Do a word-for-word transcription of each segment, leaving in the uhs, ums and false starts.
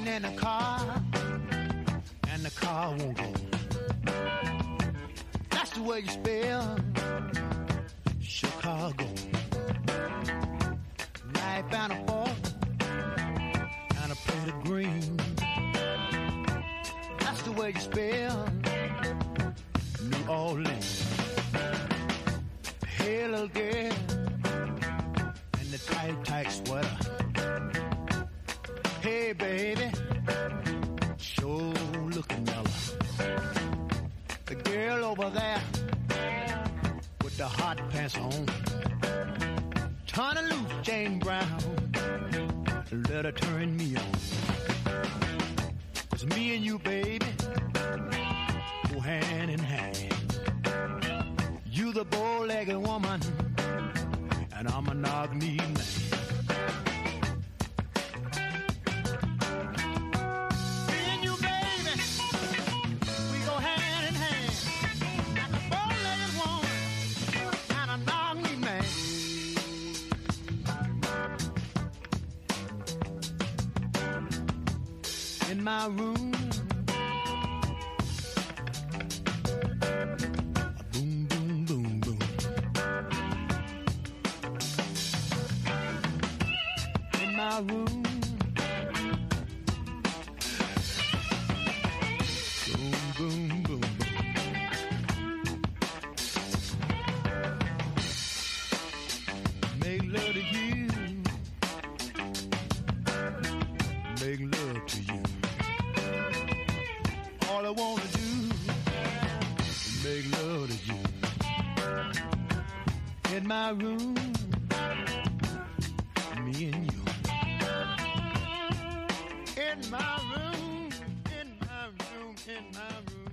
Sitting in a car, and the car won't go. That's the way you spell Chicago. Knife and a fork and a plate of green. That's the way you spell New Orleans. Hey, little girl in the tight, tight sweater. Hey, baby, sure looking mellow. The girl over there with the hot pants on. Turn her loose, Jane Brown. Let her turn me on. 'Cause me and you, baby, go hand in hand. You the bow-legged woman, and I'm a knock-knee man. In my room, boom, boom, boom, boom. In my room, boom, boom, boom, boom. Make love to you, make love to you. All I wanna do is make love to you. In my room, me and you. In my room, in my room, in my room.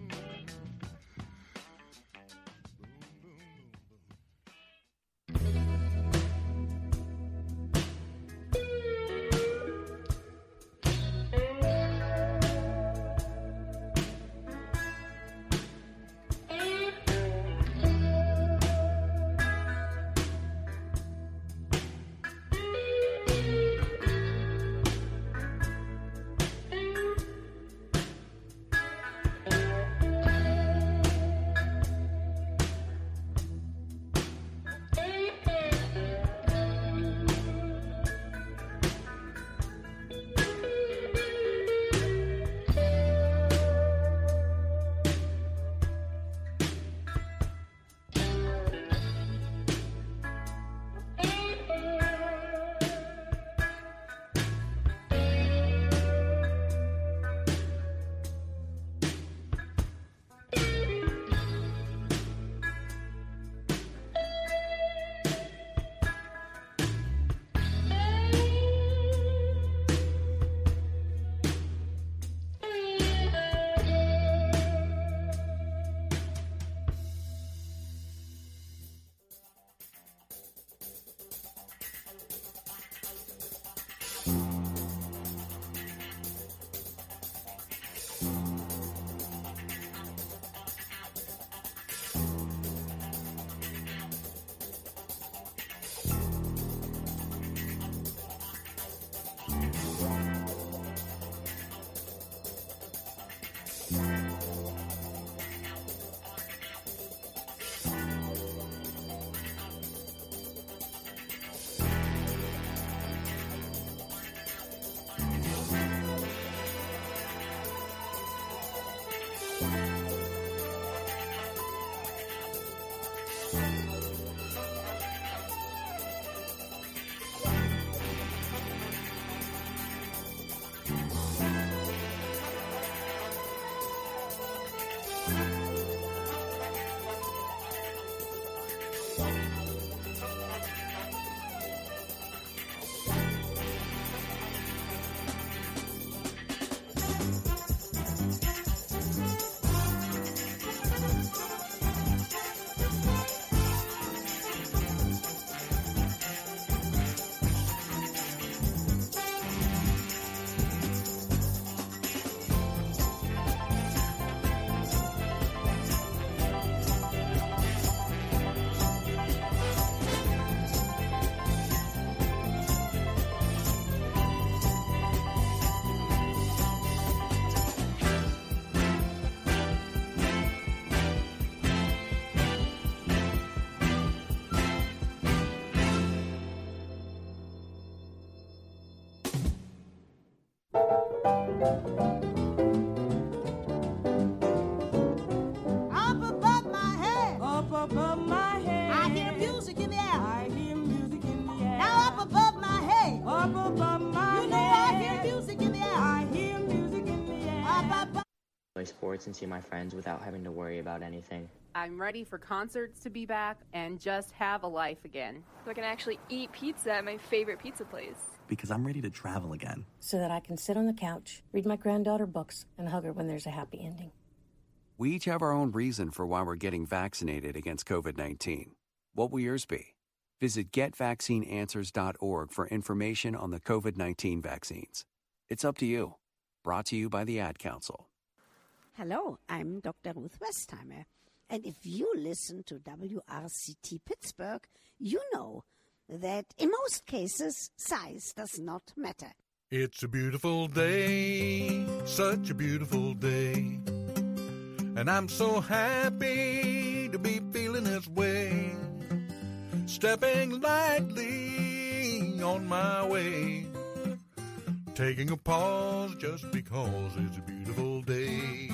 above my head. I hear music in the air. I hear music in the air. Now up above my head. Up above my You know head. I hear music in the air. I hear music in the air. Up above. Play sports and see my friends without having to worry about anything. I'm ready for concerts to be back and just have a life again. So I can actually eat pizza at my favorite pizza place. Because I'm ready to travel again. So that I can sit on the couch, read my granddaughter books, and hug her when there's a happy ending. We each have our own reason for why we're getting vaccinated against covid nineteen. What will yours be? Visit get vaccine answers dot org for information on the covid nineteen vaccines. It's up to you. Brought to you by the Ad Council. Hello, I'm Doctor Ruth Westheimer. And if you listen to W R C T Pittsburgh, you know that in most cases, size does not matter. It's a beautiful day, such a beautiful day. And I'm so happy to be feeling this way. Stepping lightly on my way. Taking a pause just because it's a beautiful day.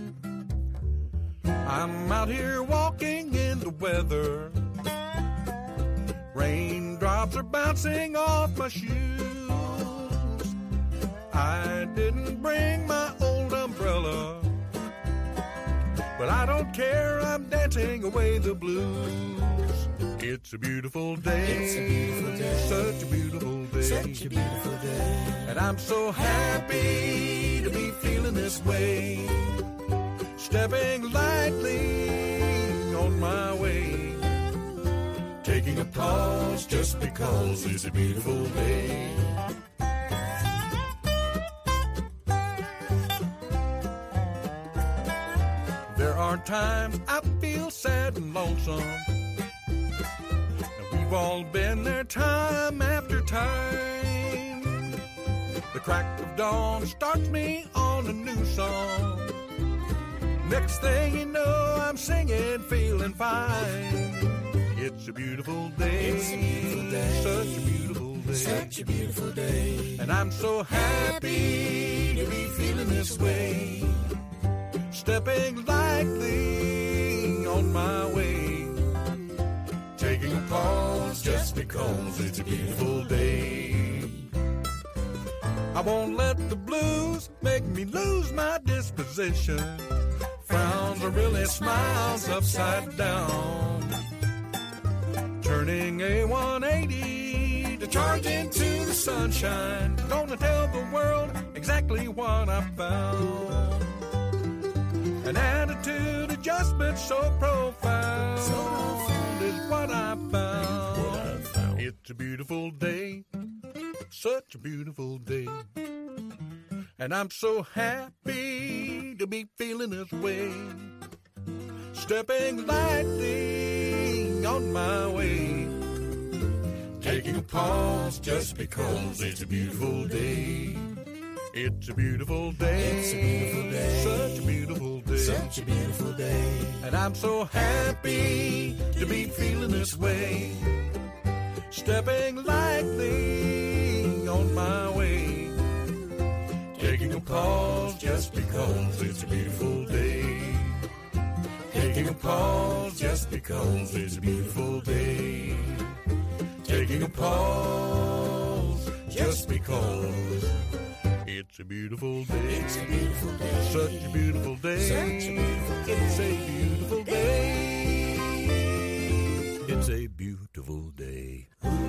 I'm out here walking in the weather. Raindrops are bouncing off my shoes. I didn't bring my old umbrella, but I don't care, I'm dancing away the blues. It's a beautiful day. It's a beautiful day. Such a beautiful day. Such a beautiful day. And I'm so happy to be feeling this way. Stepping lightly on my way. Taking a pause just because it's a beautiful day. There are times I feel sad and lonesome. We've all been there time after time. The crack of dawn starts me on a new song. Next thing you know, I'm singing, feeling fine. It's a beautiful day. It's a beautiful day. Such a beautiful day. Such a beautiful day. And I'm so happy to be feeling this way. Stepping lightly on my way. Taking a pause just because it's a beautiful day. I won't let the blues make me lose my disposition. Frowns are really smiles upside down. Turning a one eighty to charge into the sunshine. Gonna tell the world exactly what I found. An attitude adjustment so profound, so profound is what I found. What I found. It's a beautiful day, such a beautiful day. And I'm so happy to be feeling this way. Stepping lightly on my way. Taking a pause just because it's a beautiful day. It's a beautiful day. It's a beautiful day. Such a beautiful day. Such a beautiful day. And I'm so happy to be feeling this way. Stepping lightly on my way. Taking a pause just because it's a beautiful day. Taking a pause just because it's a beautiful day. Taking a pause just because it's a beautiful day. It's a beautiful day. Such a beautiful day. Such a beautiful day. It's a beautiful day. It's a beautiful day.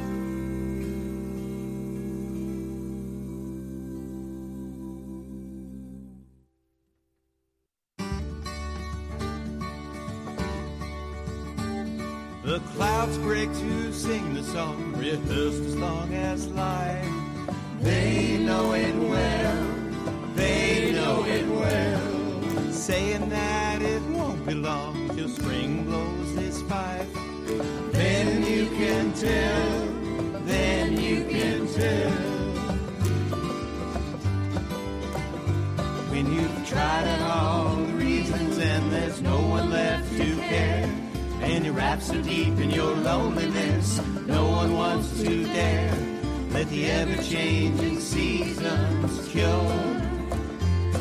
The clouds break to sing the song, rehearsed as long as life. They know it well, they know it well, saying that it won't be long till spring blows his pipe. Then you can tell, then you can tell, when you've tried out all the reasons and there's no one left to care. And your wraps so deep in your loneliness, no one wants to dare. Let the ever-changing seasons cure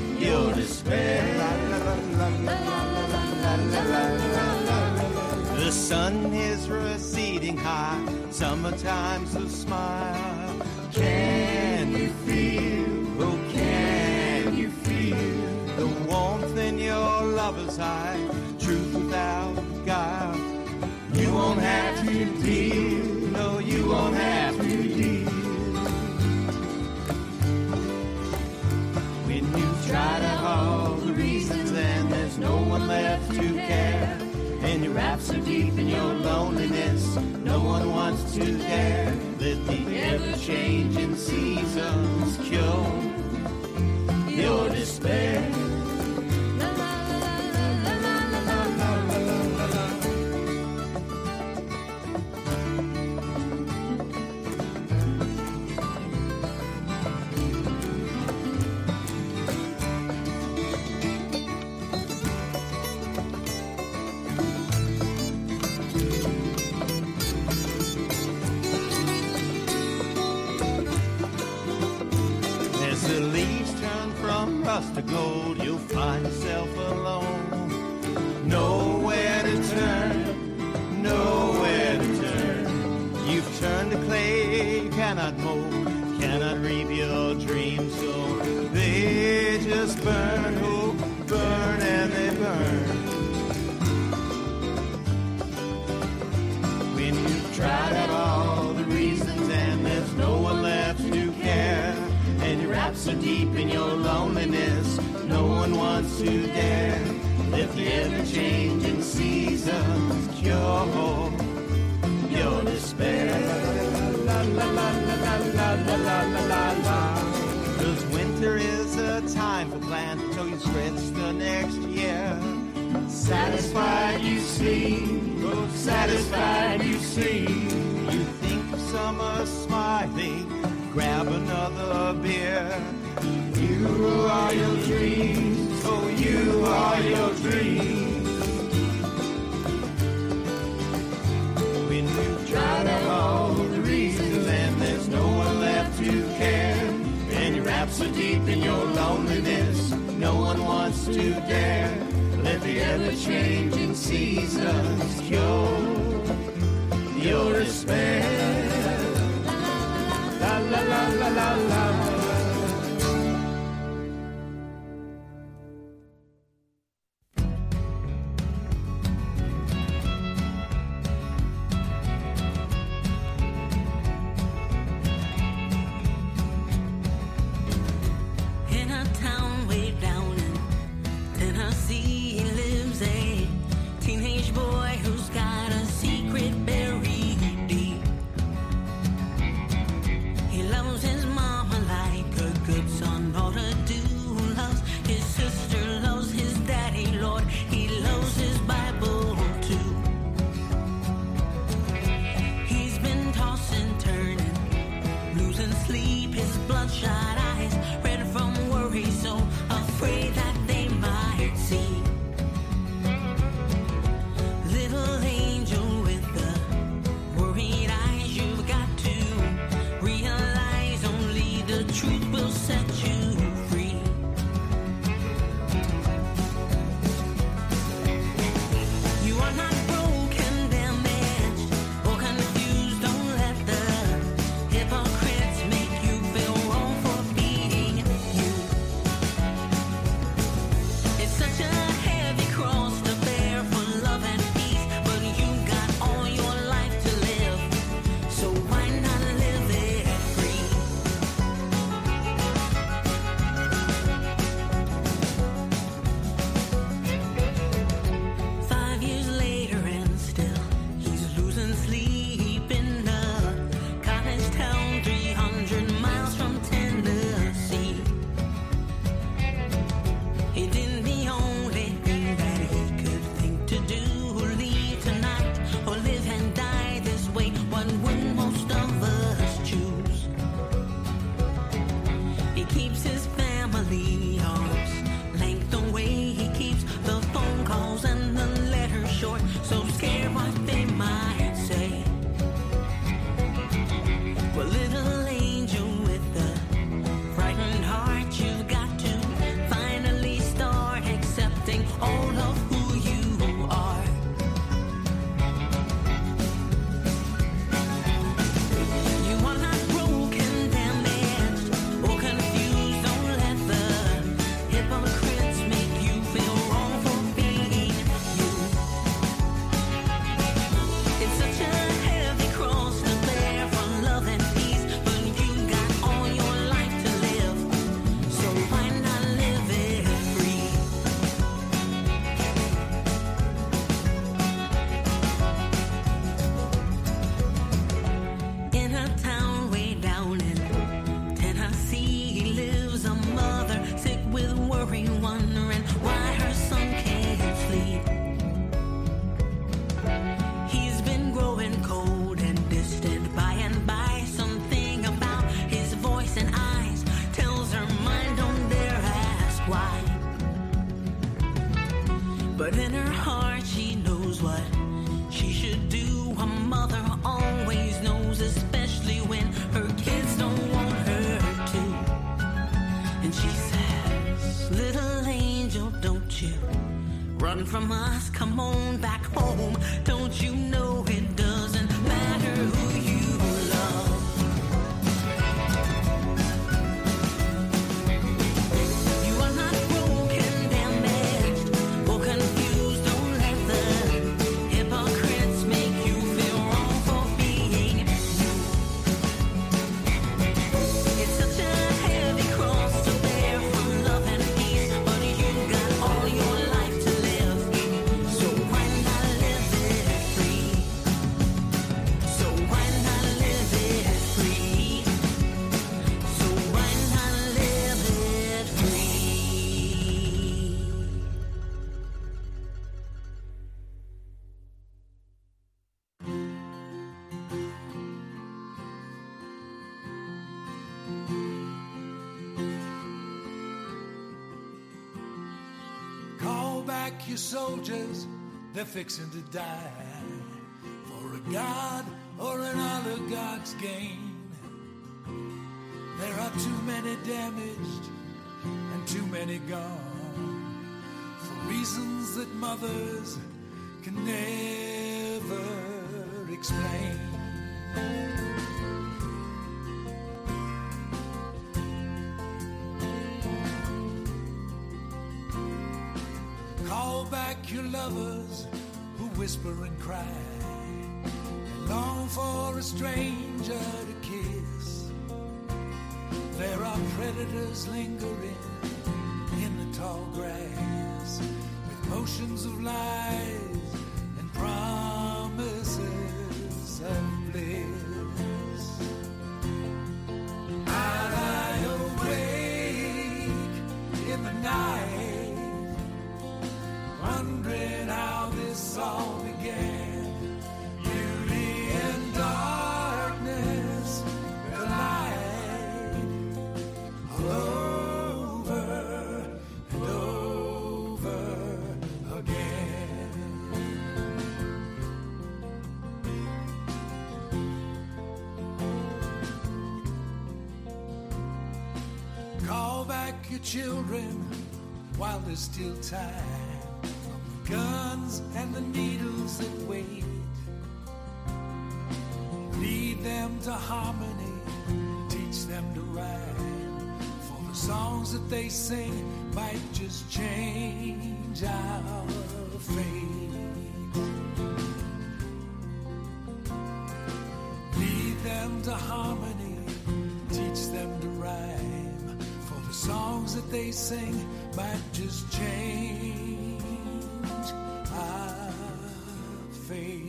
your despair. The sun is receding high, summertime's a smile. Can you feel, oh can you feel the warmth in your lover's eye, truth without guile? You won't have to deal, no you won't have to deal. When you've tried out all the reasons and there's no one left to care, and your wraps are deep in your loneliness, no one wants to dare. Let the ever-changing seasons cure your despair. To gold, you'll find yourself alone. Nowhere to turn, nowhere to turn. You've turned to clay, cannot mold, cannot reap your dreams. So they just burn, oh, burn and they burn. When you've tried out all the reasons and there's no one left to care, and your wraps are deep in your loneliness, no one wants to dare. Let the ever-changing seasons cure your despair. La la la la la la la la la la. 'Cause winter is a time for plans until you stretch the next year. Satisfied you see, oh satisfied you see. You think of summer smiling, grab another beer. You are your dreams, oh you are your dreams. When you've tried out all the reasons and there's no one left to care, and your wraps are deep in your loneliness, no one wants to dare. Let the ever-changing seasons cure your despair. La la la la la la. Hypocrites make you feel wrong for stolen from us. Come on back home. Don't you know it doesn't matter who you love? You are not broken, damaged, or confused. Don't let the hypocrites make you feel wrong for being you. It's such a heavy cross to bear from love and peace, but you got all your life to live. So why not live it free? So why not live it free? So why not live it free? Call back your soldiers, they're fixing to die for a god or an oligarch's gain. There are too many damaged and too many gone for reasons that mothers can never explain. Call back your lovers who whisper and cry and long for a stranger to kiss. There are predators lingering in the tall grass with motions of lies and promises of bliss. I lie awake in the night, wondering how this all began. Beauty and darkness collide all over and over again. Call back your children while there's still time. Guns and the needles that wait. Lead them to harmony, teach them to rhyme. For the songs that they sing might just change our fate. Lead them to harmony, teach them to rhyme. For the songs that they sing might just change our fate.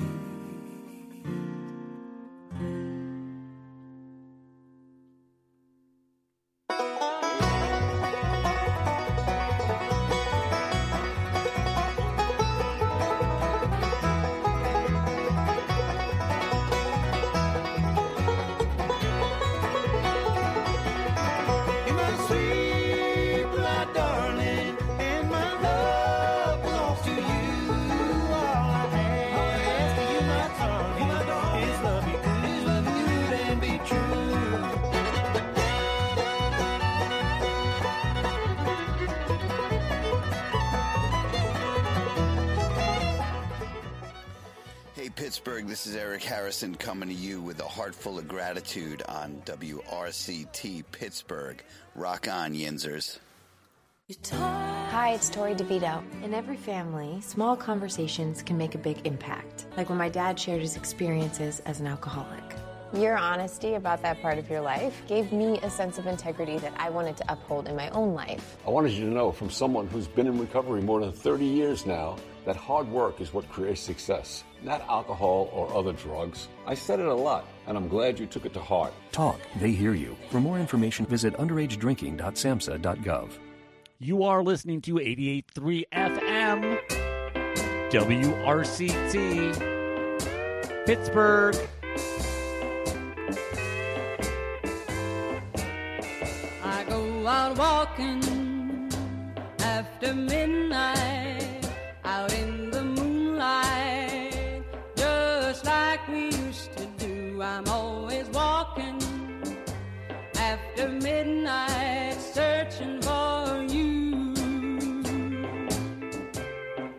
Pittsburgh, this is Eric Harrison coming to you with a heart full of gratitude on W R C T Pittsburgh. Rock on, Yinzers. Hi, it's Tori DeVito. In every family, small conversations can make a big impact. Like when my dad shared his experiences as an alcoholic. Your honesty about that part of your life gave me a sense of integrity that I wanted to uphold in my own life. I wanted you to know from someone who's been in recovery more than thirty years now that hard work is what creates success, not alcohol or other drugs. I said it a lot, and I'm glad you took it to heart. Talk, they hear you. For more information, visit underage drinking dot samhsa dot gov. You are listening to eighty-eight point three F M, W R C T, Pittsburgh. I go out walking after midnight, out in the moonlight, just like we used to do. I'm always walking after midnight, searching for you.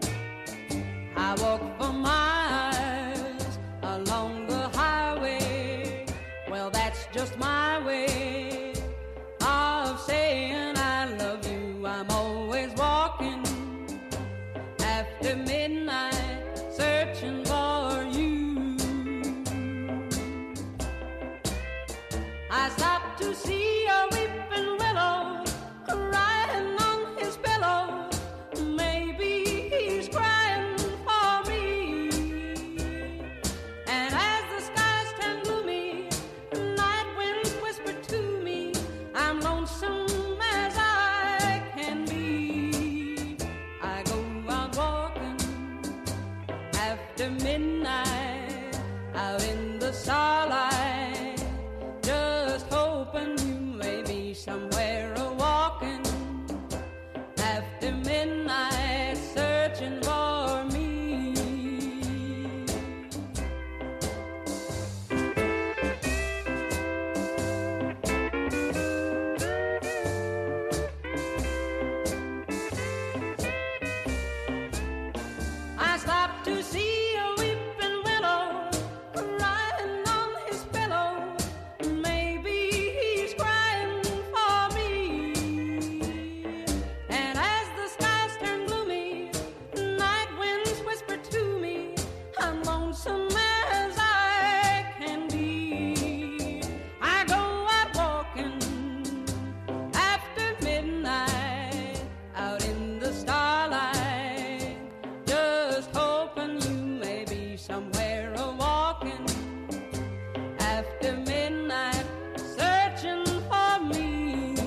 I stopped to see a weeping willow crying on his pillow. Maybe he's crying for me. And as the skies turn gloomy, night winds whisper to me, I'm lonesome as I can be. I go out walking after midnight, out in the starlight, just hoping you may be somewhere a walking after midnight, searching for me. I stopped to see a weeping willow crying on his pillow. Maybe he's crying for me. And as the skies turn gloomy, night winds whisper to me, I'm lonesome as I can be. I go out walking after midnight, out in the starlight, just hoping you may be somewhere a walking after midnight, searching for me.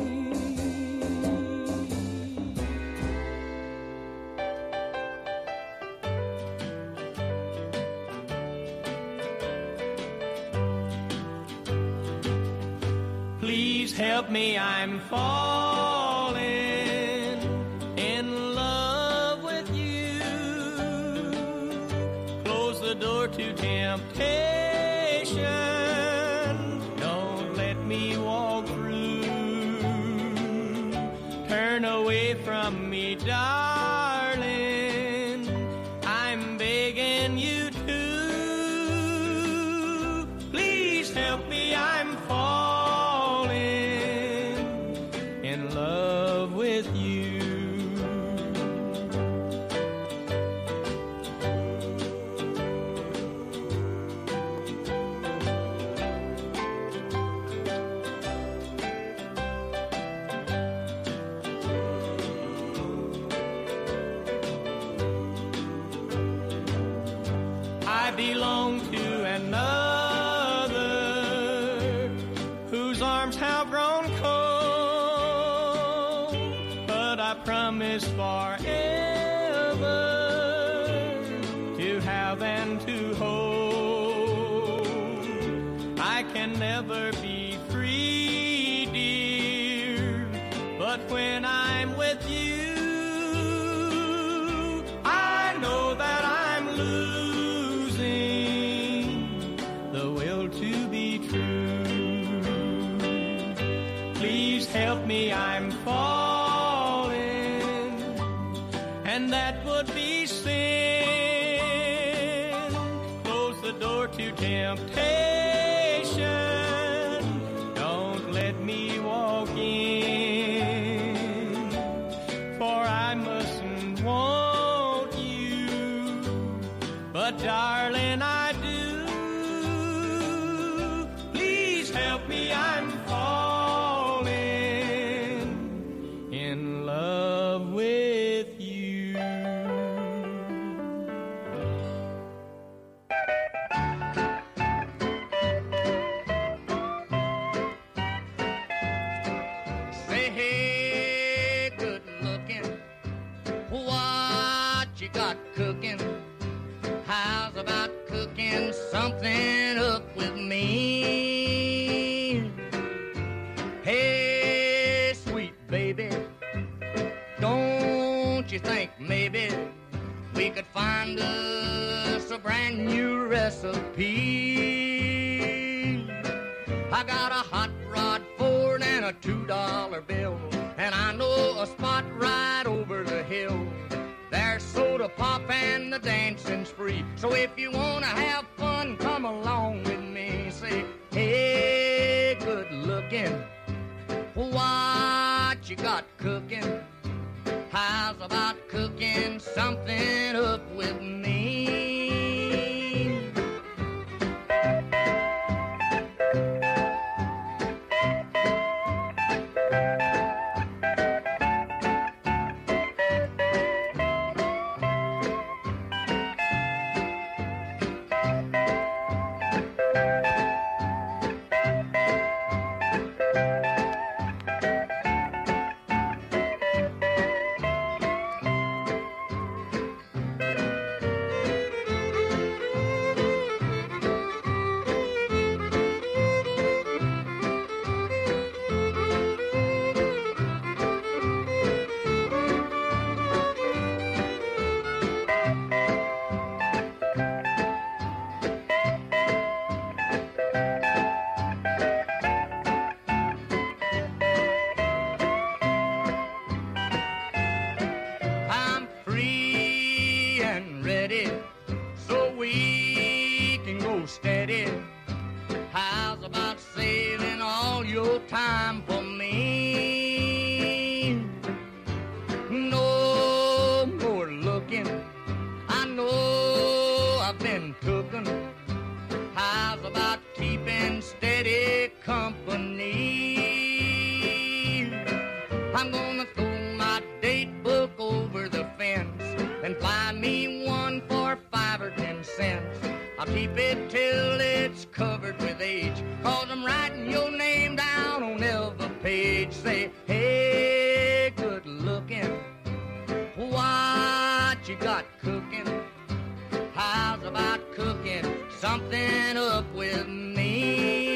Please help me, I'm falling in love with you. Close the door to temptation. Don't let me walk through. Turn away from me, darling. I'm begging you to. Please help me, I'm falling in love with you. I belong to another whose arms have grown cold, but I promise forever to have and to hold. I can never be free, dear, but when I'm with you, I know that I'm losing the will to be true. Please help me, I'm falling, and that would be sin. Close the door to temptation. Don't let me walk in, for I mustn't want you, but darling, I do. Please help me, I'm falling in love with you. Say, hey, good looking, what you got cooking? How's about cooking something up with me? Hey, sweet baby, don't you think maybe we could find us a brand new recipe? I got a hot rod Ford and a two dollar bill, and I know a spot right over the hill. There's soda pop and the dancing's free. So if you wanna have fun, come along with me. Say, hey, good looking, what you got cooking? How's about cooking something up with me? steady. How's about saving all your time for me? No more looking, I know I've been cooking. How's about keeping steady company? I'm gonna throw my date book over the fence and buy me one for five or ten cents. I'll keep it till it's covered with age, cause I'm writing your name down on every page. Say, hey, good looking, what you got cooking? How's about cooking something up with me?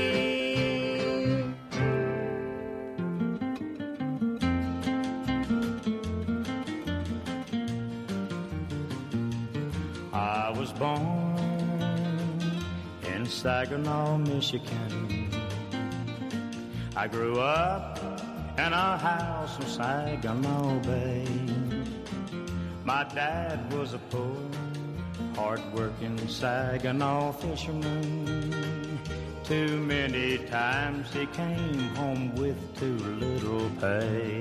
I was born in Saginaw, Michigan. I grew up in a house in Saginaw Bay. My dad was a poor, hard-working Saginaw fisherman. Too many times he came home with too little pay.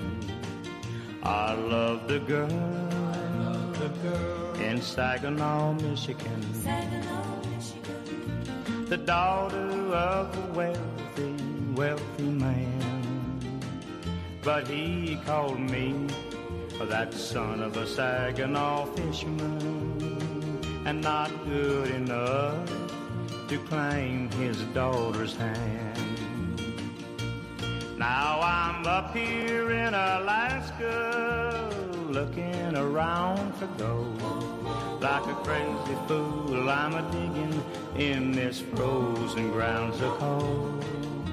I loved a girl, I loved a girl in Saginaw, Michigan. Saginaw, Michigan. The daughter of a wealthy, wealthy man. But he called me that son of a Saginaw fisherman, and not good enough to claim his daughter's hand. Now I'm up here in Alaska, looking around for gold. Like a crazy fool, I'm a digging in this frozen ground so cold.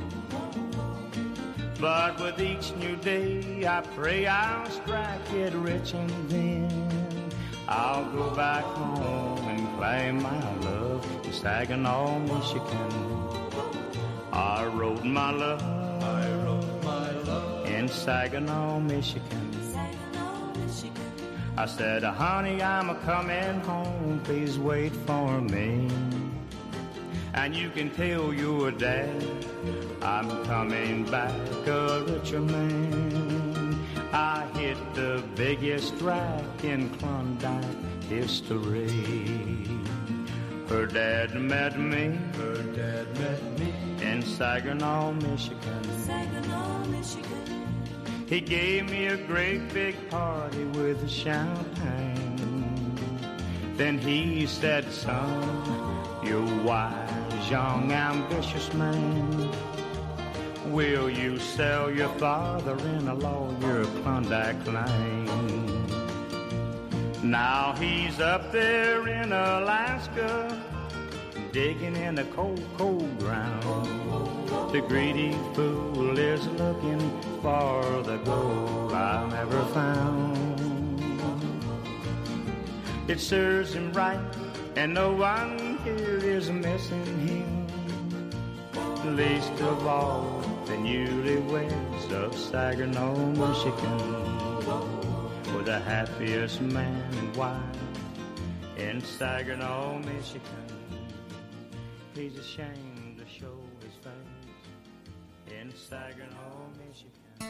But with each new day, I pray I'll strike it rich, and then I'll go back home and claim my love in Saginaw, Michigan. I wrote my love, I wrote my love in Saginaw, Michigan. Saginaw, Michigan. I said, honey, I'm a-coming home, please wait for me. And you can tell your dad I'm coming back a richer man. I hit the biggest rack in Klondike history. Her dad met me, her dad met me in Saginaw, Michigan. Saginaw, Michigan. He gave me a great big party with champagne. Then he said, son, you're wise, young, ambitious man. Will you sell your father-in-law your Klondike claim? Now he's up there in Alaska, digging in the cold, cold ground. The greedy fool is looking for the gold I never found. It serves him right, and no one here is missing him, least of all the newlyweds of Saginaw, Michigan. Were the happiest man and wife in Saginaw, Michigan. He's ashamed to show his face in Saginaw, Michigan.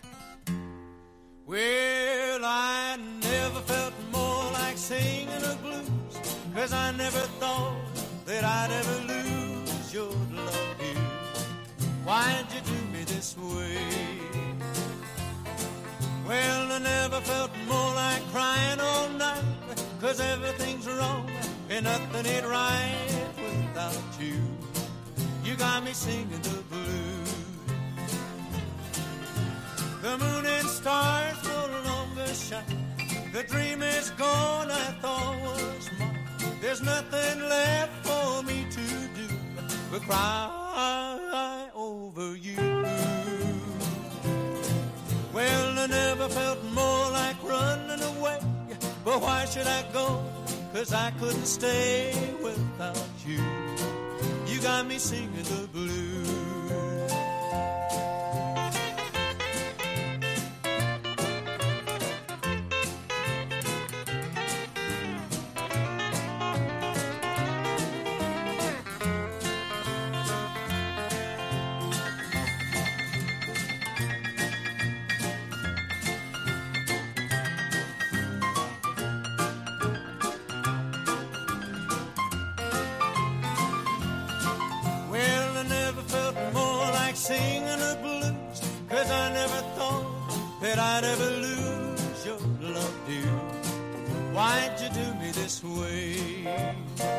Well, I never felt more like singing a blues, 'cause I never thought that I'd ever lose your love here. Why'd you do me this way? Well, I never felt more like crying all night, 'cause everything's wrong and nothing ain't right without you. You got me singing the blues. The moon and stars no longer shine. The dream is gone I thought was mine. There's nothing left for me to do but cry over you. Well, I never felt more like running away, but why should I go? 'Cause I couldn't stay without you. You got me singing the blues. I'd ever lose your love, dear. Why'd you do me this way?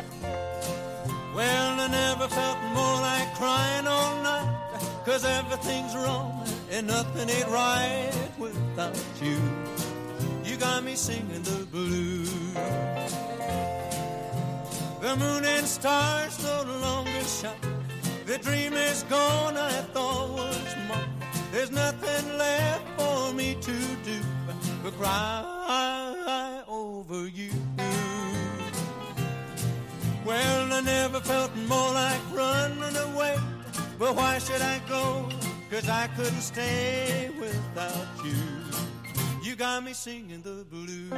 Well, I never felt more like crying all night, 'cause everything's wrong and nothing ain't right without you. You got me singing the blues. The moon and stars no longer shine. The dream is gone I thought was mine. There's nothing left for me to do but cry over you. Well, I never felt more like running away. But why should I go? 'Cause I couldn't stay without you. You got me singing the blues.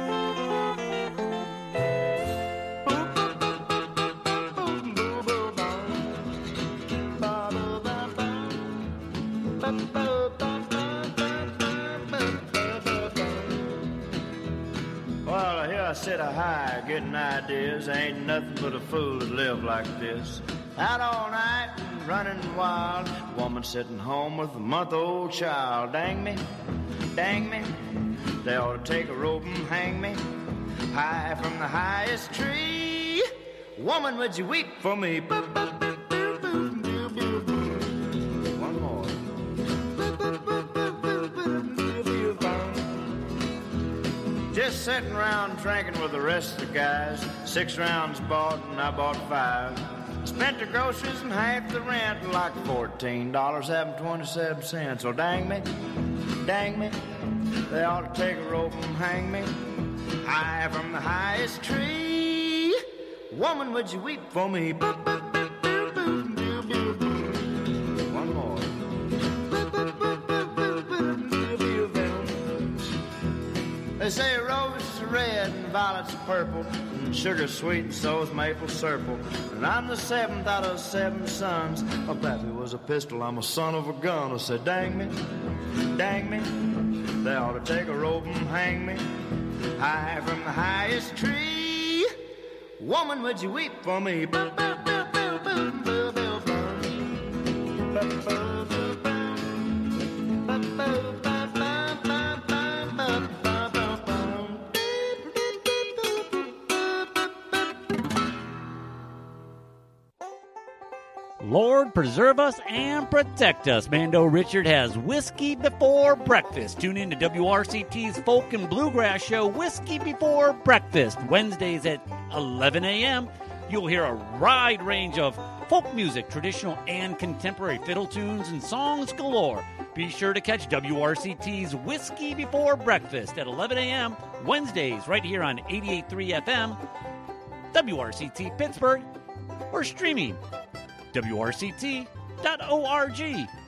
Well, here I sit a high, getting ideas. Ain't nothing but a fool to live like this. Out all night and running wild. Woman sitting home with a month-old child. Dang me, dang me. They ought to take a rope and hang me high from the highest tree. Woman, would you weep for me? One more. Just sitting around drinking with the rest of the guys. Six rounds bought and I bought five. Spent the groceries and half the rent, like fourteen dollars and twenty-seven cents. So dang me, dang me. They ought to take a rope and hang me high from the highest tree. Woman, would you weep for me? One more. They say roses are red and violets are purple, and sugar's sweet and so's maple syrup. And I'm the seventh out of seven sons. My pappy was a pistol, I'm a son of a gun. I said, dang me, dang me. They ought to take a rope and hang me high from the highest tree. Woman, would you weep for me? Lord preserve us and protect us. Mando Richard has Whiskey Before Breakfast. Tune in to W R C T's Folk and Bluegrass show, Whiskey Before Breakfast, Wednesdays at eleven a.m. You'll hear a wide range of folk music, traditional and contemporary fiddle tunes, and songs galore. Be sure to catch W R C T's Whiskey Before Breakfast at eleven a.m. Wednesdays right here on eighty-eight point three F M, W R C T Pittsburgh, or streaming W R C T dot org.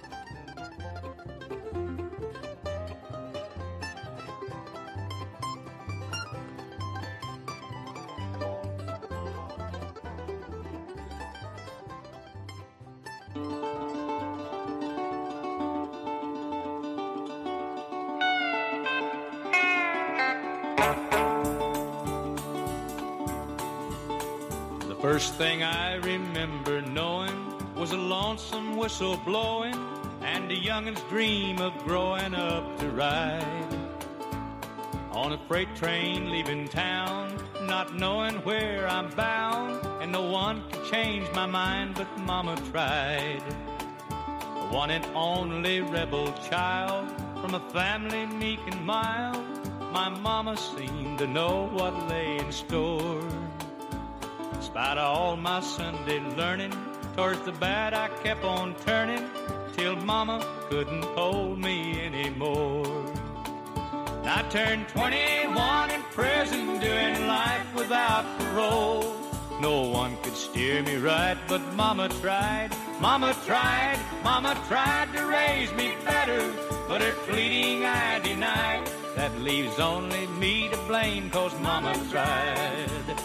First thing I remember knowing was a lonesome whistle blowing and a youngin's dream of growing up to ride on a freight train leaving town, not knowing where I'm bound, and no one could change my mind but Mama tried. The one and only rebel child from a family meek and mild, my Mama seemed to know what lay in store. In spite of all my Sunday learning, towards the bad I kept on turning, till Mama couldn't hold me anymore. I turned twenty-one in prison, doing life without parole. No one could steer me right, but Mama tried, Mama tried, Mama tried to raise me better, but her pleading I denied. That leaves only me to blame, 'cause Mama tried.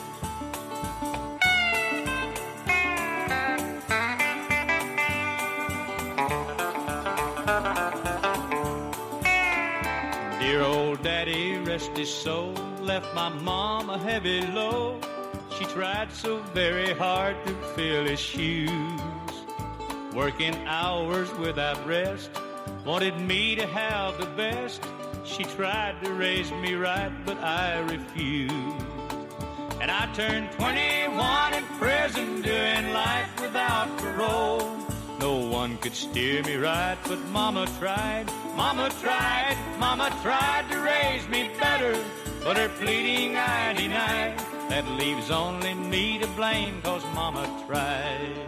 Dear old daddy, rest his soul, left my mom a heavy load. She tried so very hard to fill his shoes, working hours without rest, wanted me to have the best. She tried to raise me right, but I refused. And I turned twenty-one in prison, doing life without parole. No one could steer me right, but Mama tried, Mama tried, Mama tried to raise me better, but her pleading I denied. That leaves only me to blame, 'cause Mama tried.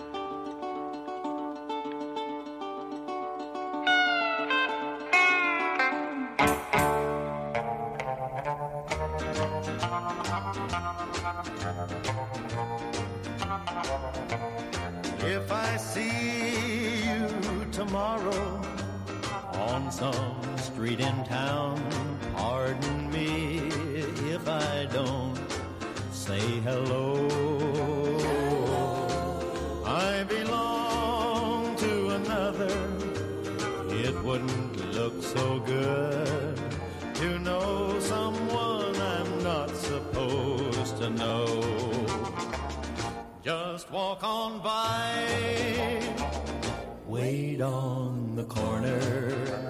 If I see you tomorrow on some street in town, pardon me if I don't say hello. I belong to another. It wouldn't look so good to know someone I'm not supposed to know. Just walk on by, wait on the corner.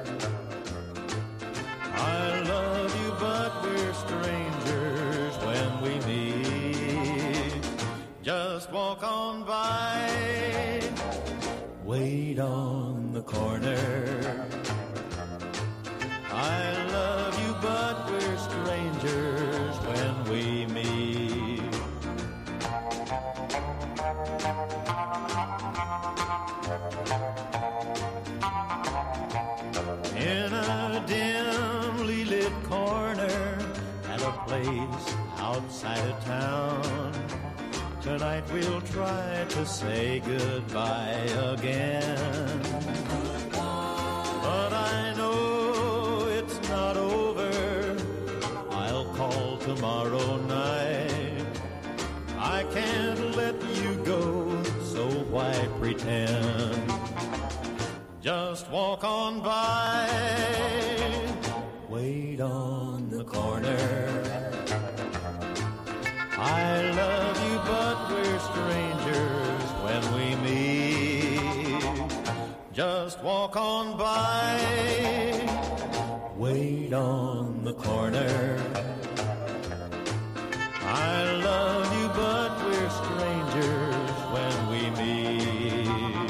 I love you, but we're strangers when we meet. Just walk on by, wait on the corner. I love you, but we're strangers when we meet. In a dimly lit corner at a place outside of town, tonight we'll try to say goodbye again. But I know it's not over. I'll call tomorrow night. I can't let you go, so why pretend? Just walk on by, wait on the corner. I love you, but we're strangers when we meet. Just walk on by, wait on the corner. I love you, but we're strangers when we meet.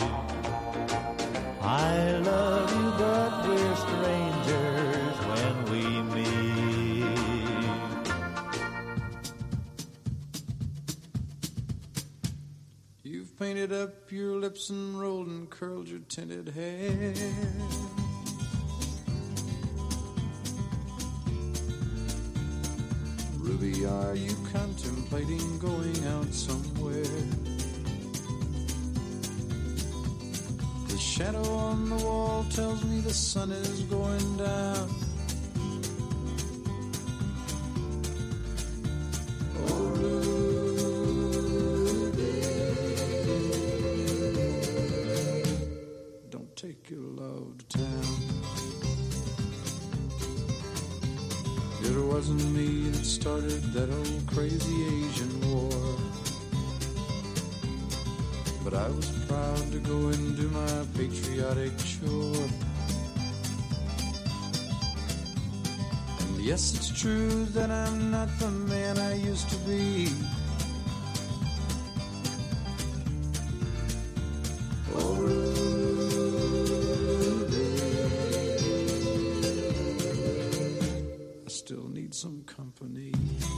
I love you, but we're strangers when we meet. You've painted up your lips and rolled and curled your tinted hair. Ruby, are you contemplating going out somewhere? The shadow on the wall tells me the sun is going down. Oh, Ruby, don't take your love to town. It wasn't me that started that old crazy Asian war, but I was proud to go and do my patriotic chore. And yes, it's true that I'm not the man I used to be. Oh, Ruby, I still need some company.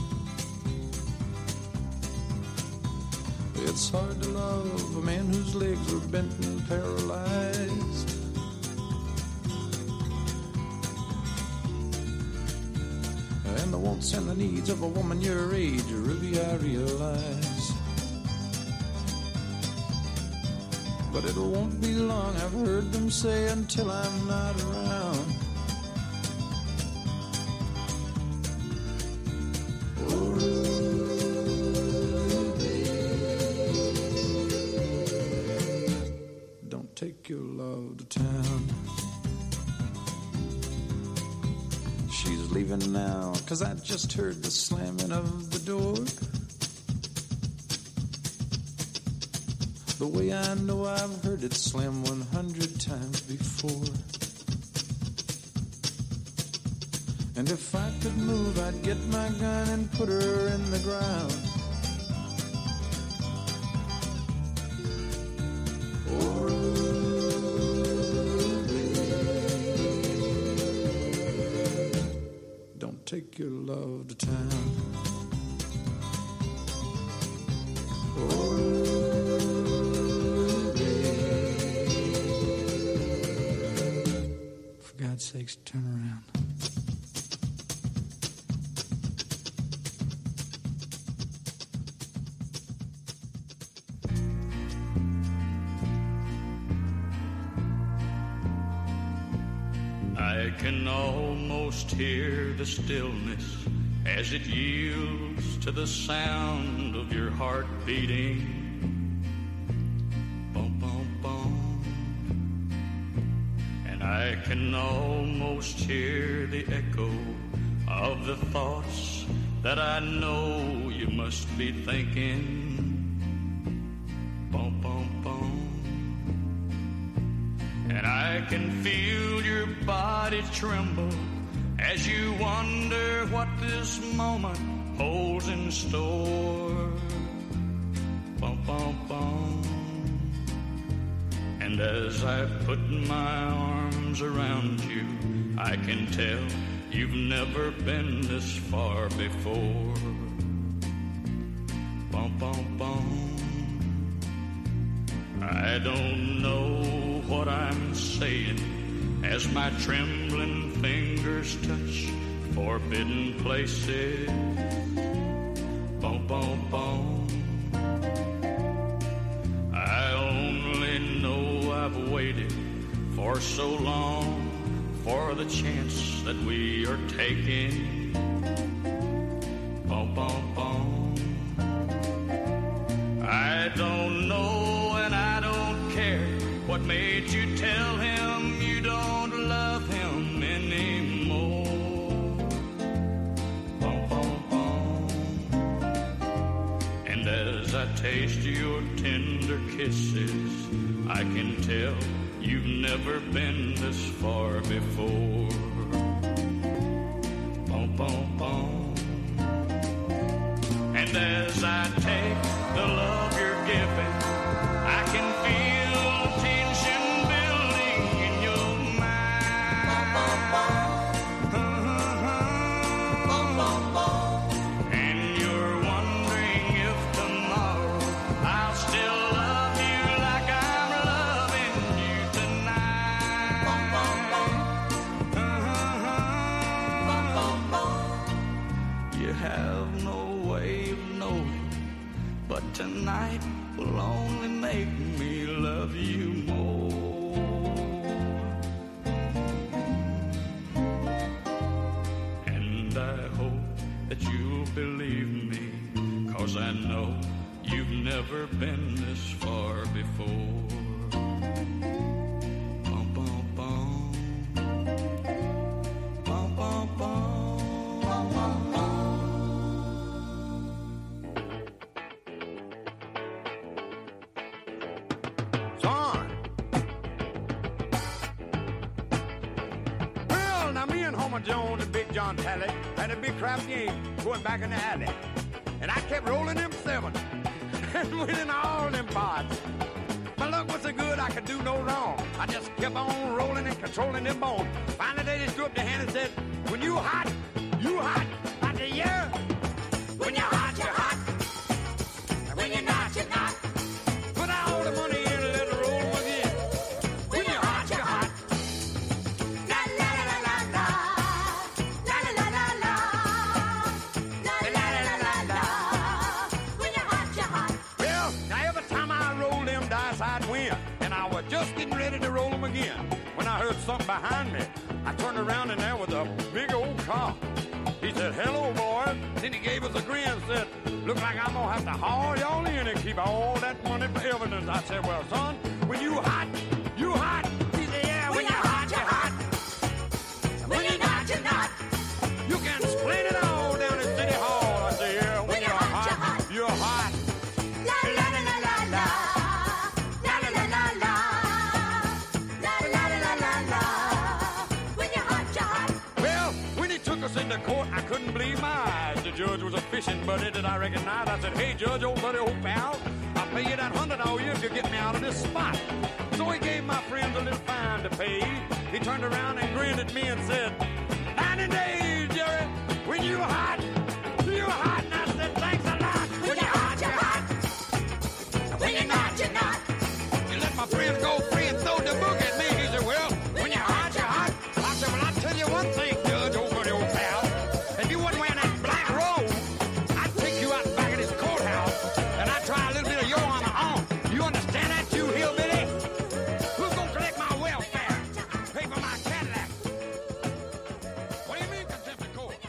It's hard to love a man whose legs are bent and paralyzed. And the wants and the needs of a woman your age, Ruby, I realize. But it won't be long, I've heard them say, until I'm not around. Oh, take your love to town. She's leaving now, 'cause I just heard the slamming of the door. The way I know I've heard it slam one hundred times before. And if I could move, I'd get my gun and put her in the ground. Don't take your love to town. For God's sakes, turn around. I can almost hear the stillness as it yields to the sound of your heart beating. Bum, bum, bum. And I can almost hear the echo of the thoughts that I know you must be thinking. Bum, bum, bum. And I can feel your body tremble as you wonder what this moment holds in store. Bum, bum, bum. And as I put my arms around you, I can tell you've never been this far before. Bum, bum, bum. I don't know what I'm saying as my trembling fingers touch forbidden places. Bum, bum, bum. I only know I've waited for so long for the chance that we are taking. Bum, bum, bum. I don't know and I don't care what made you tell him you don't love him anymore. Bum, bum, bum. And as I taste your tender kisses, I can tell you've never been this far before. Bum, bum, bum. And as I take the love you're giving, I can feel tension building in your mind. And you're wondering if tomorrow I'll still love you like I'm loving you tonight. You have no way of knowing, but tonight will only make me love you more. And I hope that you'll believe me, 'cause I know you've never been this far before. Bum, bum, bum. Bum, bum, bum. Bum, bum, bum. Jones and Big John Talley had a big crap game going back in the alley. And I kept rolling them seven and winning all them pots. My luck was so good I could do no wrong. I just kept on rolling and controlling them bones. Finally they just threw up their hand and said, when you hot, you hot. I said, yeah. When you're hot, you're hot. And when you're not, you're not. Put all the money in and let it roll again. When you're hot, you're hot. La la la la la. La la la la la. La la la la la. When you're hot, you're hot. Well, now every time I roll them dice, I'd win. And I was just getting ready to roll them again when I heard something behind me. I turned around and there was a big old cop. He said, hello, boy. Then he gave us a grin and said, look like I'm going to have to haul y'all in and keep all that money for evidence. I said, well, son, when you hot, you hot. He said, yeah, when, when you're hot, you're hot. hot. When you're not, you're not. You can explain it all down at City Hall. I said, yeah, when, when you're, you're hot, hot, you're hot. You're hot. La, la, la, la, la, la. La, la, la, la, la. La, la, la, la, la, la. When you're hot, you're hot. Well, when he took us recognized. I said, hey, Judge, old buddy, old pal, I'll pay you that hundred all you if you get me out of this spot. So he gave my friend a little fine to pay. He turned around and grinned at me and said, ninety days, Jerry, when you were hot, you were hot. And I said, thanks a lot. When you're hot, you're hot. When you're not, you're not. You let my friend go free and throw the book at me. He said, well, when you're hot, you're hot. I said, well, I'll tell you one thing, Judge, old buddy, old pal. If you wasn't wearing that black robe, I'd take you out back of this courthouse and I'd try a little bit of your honor on. You understand that, you hillbilly? Who's gonna collect my welfare? Pay for my Cadillac? What do you mean, contempt of court?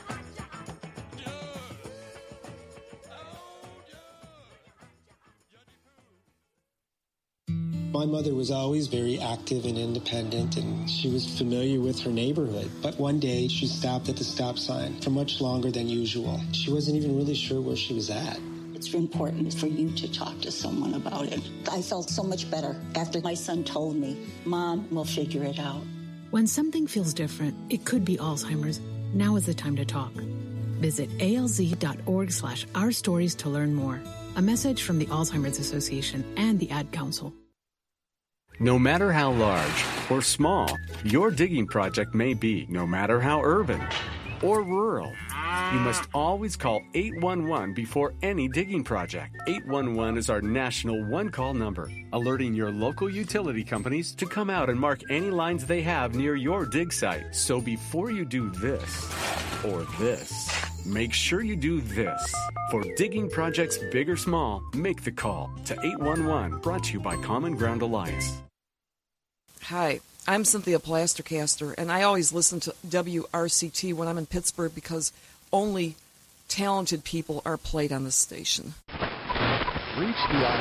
My mother was always very active and independent, and she was familiar with her neighborhood. But one day, she stopped at the stop sign for much longer than usual. She wasn't even really sure where she was at. It's important for you to talk to someone about it. I felt so much better after my son told me, Mom, we'll figure it out. When something feels different, it could be Alzheimer's. Now is the time to talk. Visit alz.org slash our stories to learn more. A message from the Alzheimer's Association and the Ad Council. No matter how large or small your digging project may be, no matter how urban or rural, you must always call eight one one before any digging project. eight one one is our national one-call number, alerting your local utility companies to come out and mark any lines they have near your dig site. So before you do this or this, make sure you do this. For digging projects big or small, make the call to eight one one, brought to you by Common Ground Alliance. Hi, I'm Cynthia Plastercaster, and I always listen to W R C T when I'm in Pittsburgh because only talented people are played on this station. Reach the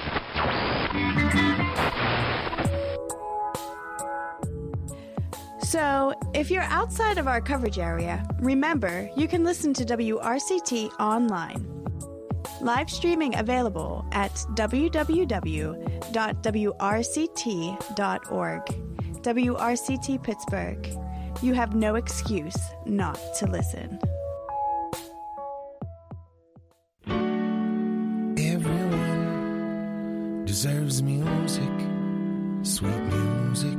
So, if you're outside of our coverage area, remember you can listen to W R C T online. Live streaming available at w w w dot w r c t dot org. W R C T Pittsburgh. You have no excuse not to listen. Everyone deserves music, sweet music.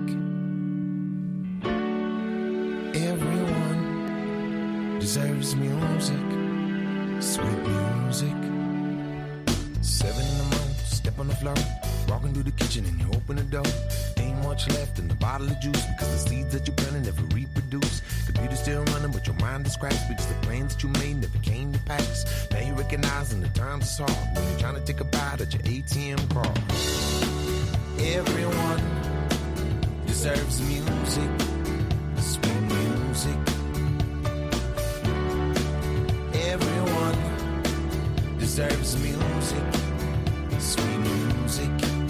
Everyone deserves music, sweet music. Seven in the morning, step on the floor, walking through the kitchen and you open the door. Ain't much left in the bottle of juice because the seeds that you planted never reproduce. Computer still running, but your mind is scratched because the plans that you made never came to pass. Now you recognizing the times is hard when you're trying to take a bite at your A T M card. Everyone deserves music, sweet music. Everyone deserves music, sweet music.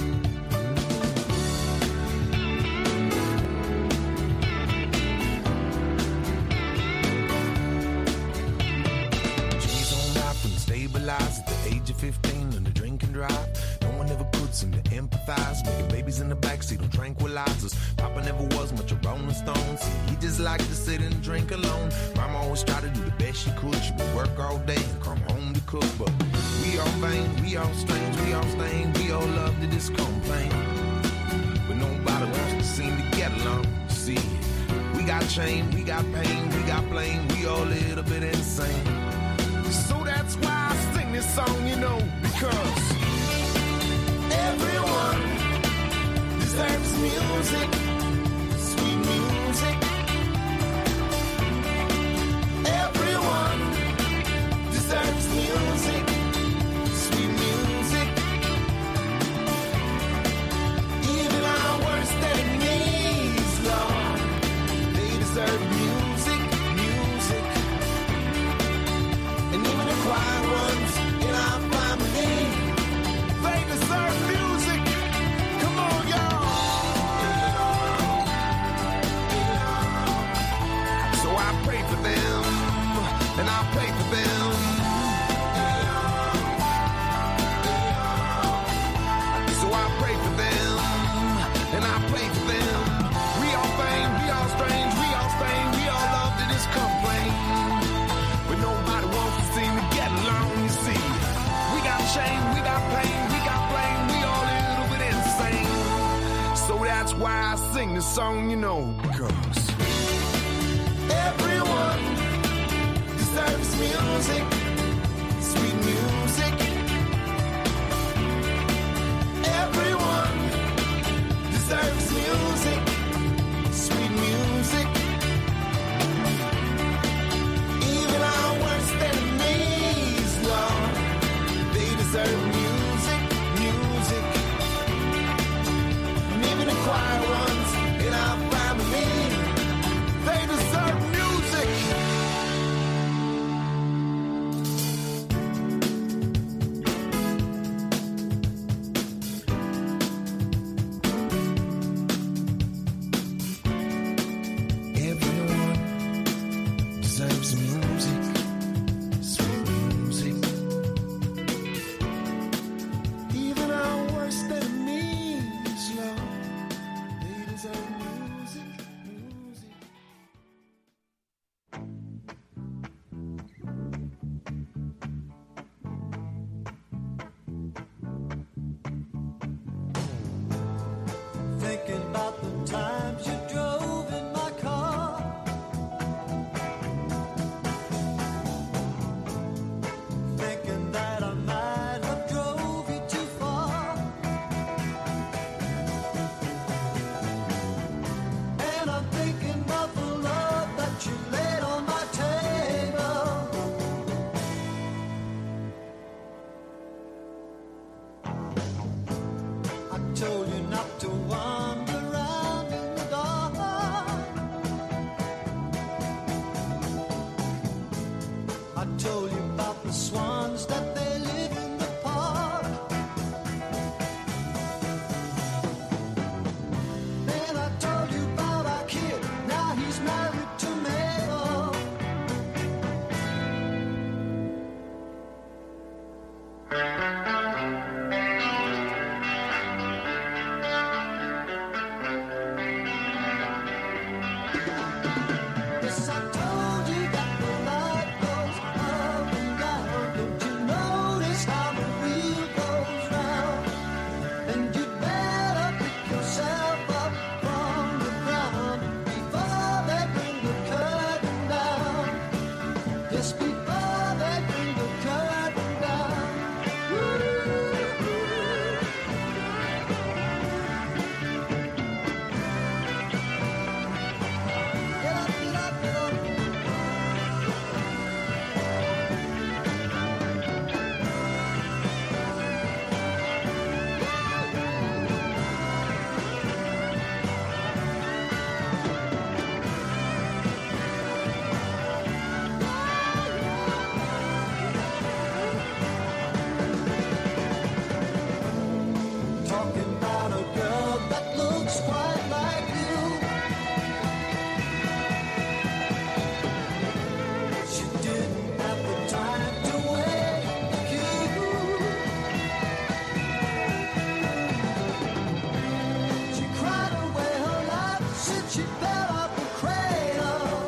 G's on life when stabilized at the age of fifteen on the drink and drive. No one ever could seem to empathize. Making babies in the backseat on tranquilizers. Papa never was much a Rolling Stone. See, he just liked to sit and drink alone. Mama always tried to do the best she could. She would work all day and come home to cook. But we all vain, we all strange, we all stained. We all love to just complain. But nobody wants to seem to get along. See, we got shame, we got pain, we got blame. We all a little bit insane. So that's why I sing this song, you know, because everyone deserves music, sweet music. Everyone deserves music, sweet music. Even our worst enemies, Lord, they deserve music, music. And even the quiet ones in our family, they deserve music. Come on, y'all. sing this song, you know, because everyone deserves music, sweet music. Everyone deserves music, sweet music. Even our worst enemies, Lord, they deserve music, music. And even the choir ones in our family, they deserve music. Everyone deserves music, sweet music. Even our worst enemies, Lord, they deserve music, music. Thinking about the times you drove in my car. Thinking that I might have drove you too far. And I'm thinking about the love that you laid on my table. I told you not to wander around in the dark. I told you about the swans that they live in the park. And I told you about our kid, now he's married to Mabel. Yes, I told you that the light goes up and down. Don't you notice how the wheel goes round? And you'd better pick yourself up from the ground before they bring the curtain down. Yes, before they bring the curtain down. Get up, get up, get up. Talking about a girl that looks quite like you. She didn't have the time to wait you. She cried away her life since she fell out the cradle.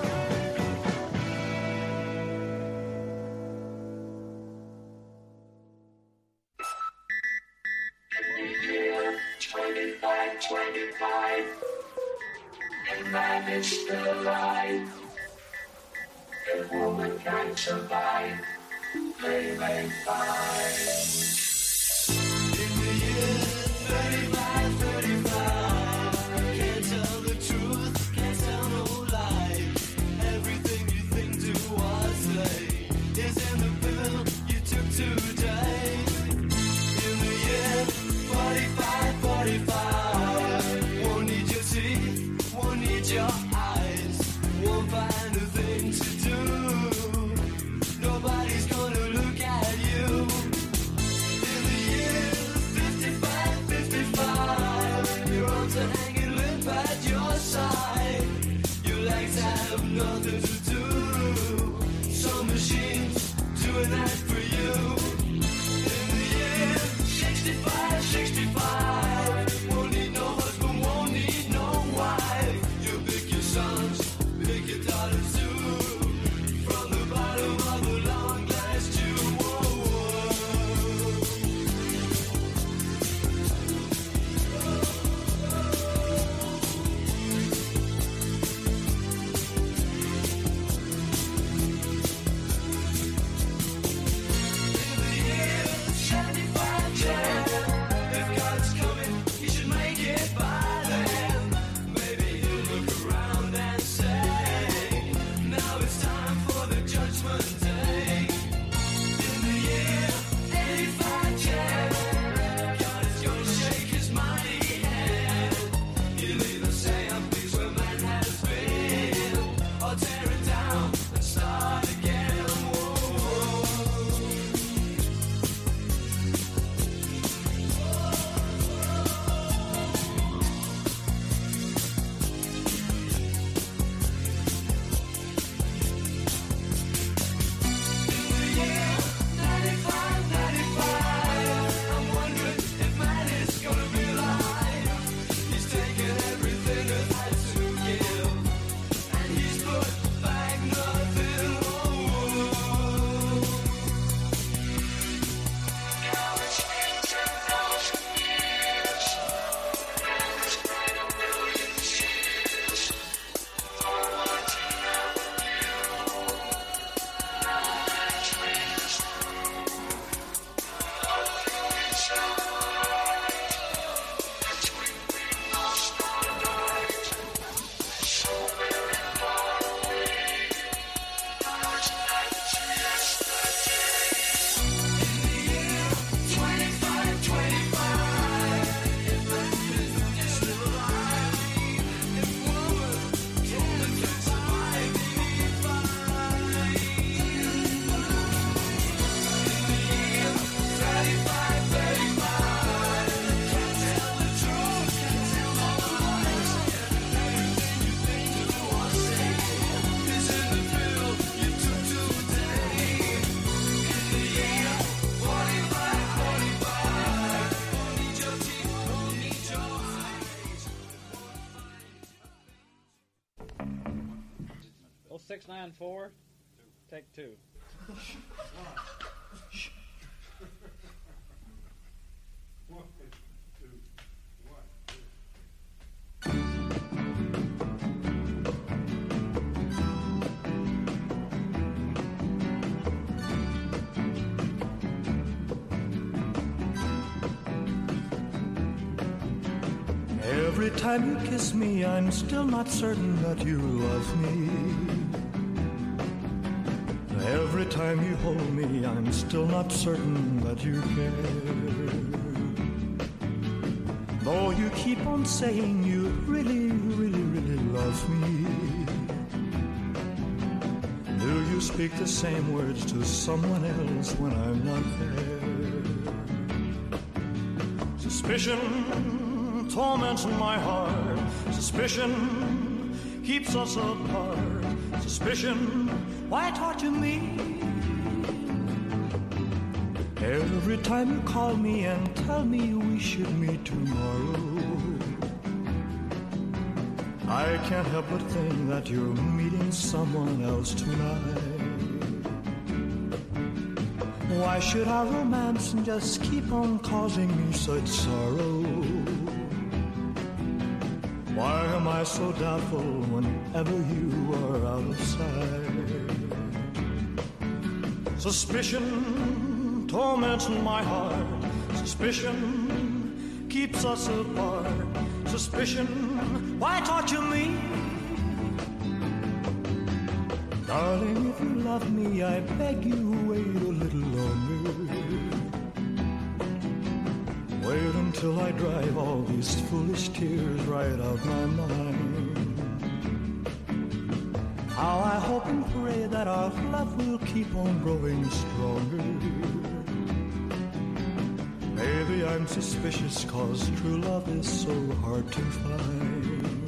twenty-five, twenty-five, and man is still alive. If woman can survive, they may find. In the year thirty-five, thirty-five, can't tell the truth, can't tell no lie. Everything you think, do, or say is in the pill you took today. In the year forty-five, forty-five, won't need your teeth, won't need your eyes, won't find a thing to do. Nobody's gonna look at you. In the year fifty-five, fifty-five, your arms are hanging limp at your side. Your legs have nothing to do. Some machines doing that for you. In the year sixty-five, sixty-five, won't need no husband, won't need no wife. You pick your sons, pick your daughters too. From the bottom of a long glass tube. Whoa, whoa. six nine four. Take two. One, two, one, two. Every time you kiss me, I'm still not certain that you love me. Every time you hold me, I'm still not certain that you care. Though you keep on saying you really, really, really love me, do you speak the same words to someone else when I'm not there? Suspicion torments my heart. Suspicion keeps us apart. Suspicion, why torture me? Every time you call me and tell me we should meet tomorrow, I can't help but think that you're meeting someone else tonight. Why should our romance just keep on causing me such sorrow? Why am I so doubtful whenever you are out of sight? Suspicion torments my heart. Suspicion keeps us apart. Suspicion, why torture me? Darling, if you love me, I beg you wait a little longer. Wait until I drive all these foolish tears right out my mind. How I hope and pray that our love will keep on growing stronger. Maybe I'm suspicious cause true love is so hard to find.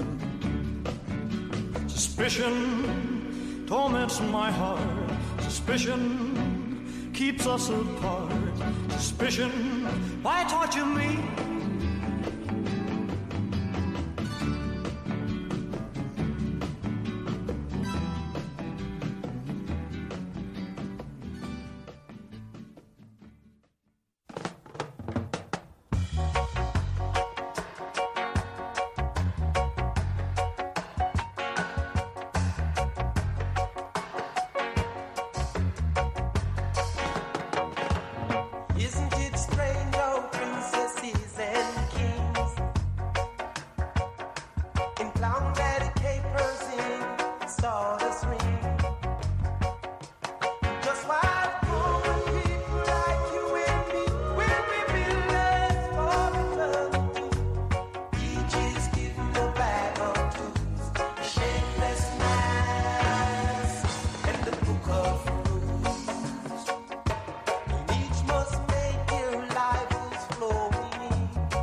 Suspicion torments my heart. Suspicion keeps us apart. Suspicion, why torture me? Isn't it strange how princesses and kings in clown daddy capers in sawdust ring? Just why common people like you and me will be billets for eternity? Each is given a bag of tools, a shapeless mask, and the book of rules. Each must make your life is flowing.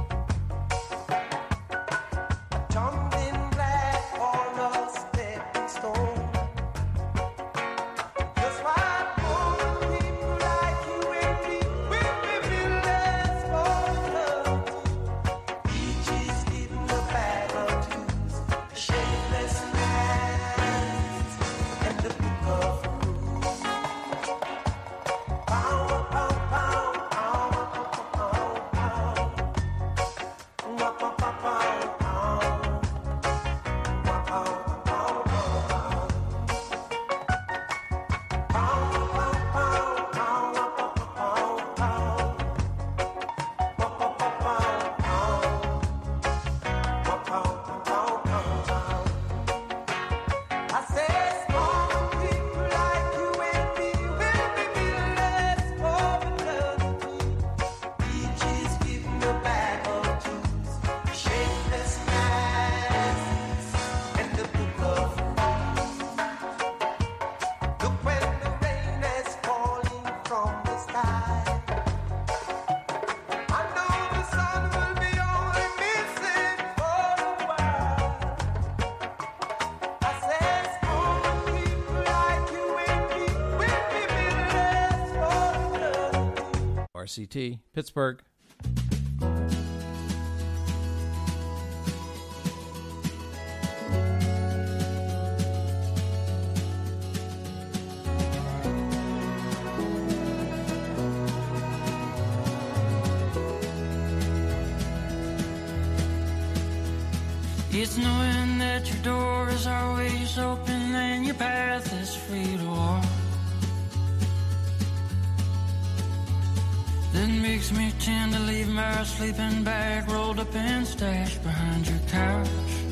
A tumbling black on a stepping stone. Just why common people like you and me will be billets for eternity. Each is given a bag of tools, a shapeless mask, and the book of rules. Power, power, power, power, power, power, power, I say small people like you and me will be billets for eternity. Each is given a bag of tools, shapeless masks, and the book of rules. Look when the rain is falling from the sky. I know the sun will be only missing for a while. I say small people like you and me will be billets for eternity. R C T, Pittsburgh. It's knowing that your door is always open and your path is free to walk. That makes me tend to leave my sleeping bag rolled up and stashed behind your couch.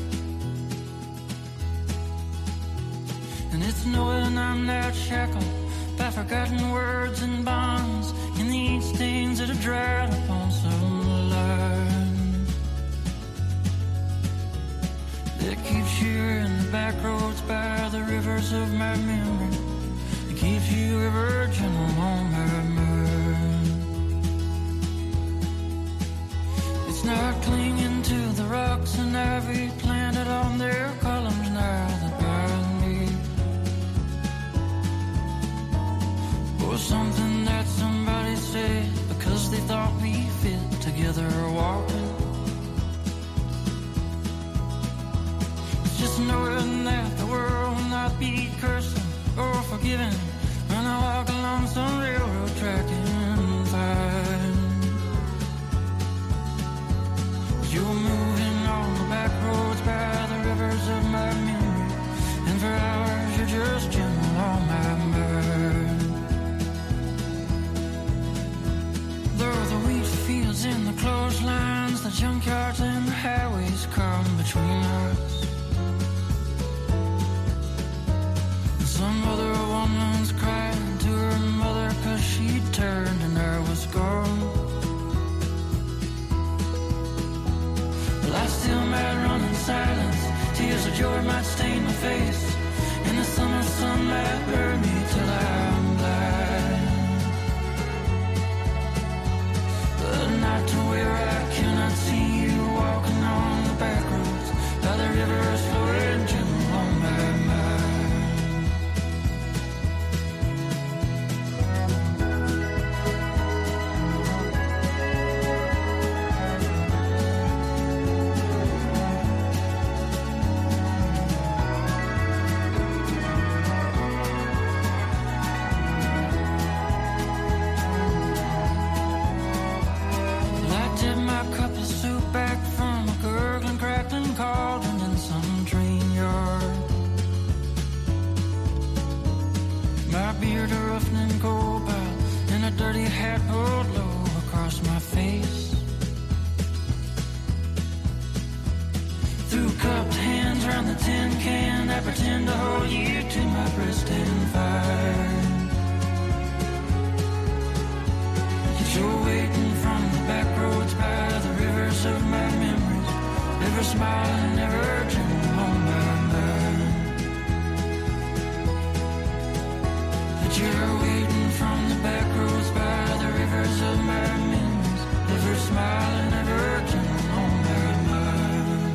And it's knowing I'm not shackled by forgotten words and bonds and the ink stains that have dried upon some line that keeps you in the back roads by the rivers of my memory. It keeps you a virgin on my mind. It's not clinging to the rocks and ivy planted on their columns now that bind me, or something that somebody said because they thought we fit together walking. It's just knowing that the world will not be cursing or forgiven when I walk along some railroad track and find you're moving on the back roads by the rivers of my memory, and for hours you're just gentle on my mind. There are the wheat fields and the clotheslines, the junkyards and the highways come between us. And some other woman's crying to her mother 'cause she turned and I was gone. I still might run in silence, tears of joy might stain my face, and the summer sun might burn me till I'm blind. But not to where I cannot see you walking on the back roads by the rivers flowing gentle on my mind. Cauldron in some train yard. My beard a roughened and cold pile, and a dirty hat pulled low across my face. Through cupped hands round the tin can, I pretend to hold you to my breast and find that you're waiting from the back roads by the rivers of my memories, never smiling, never gentle on my mind. That you're waiting from the back roads by the rivers of my memories, never smiling, never gentle on my mind.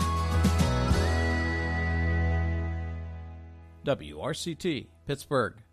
W R C T, Pittsburgh.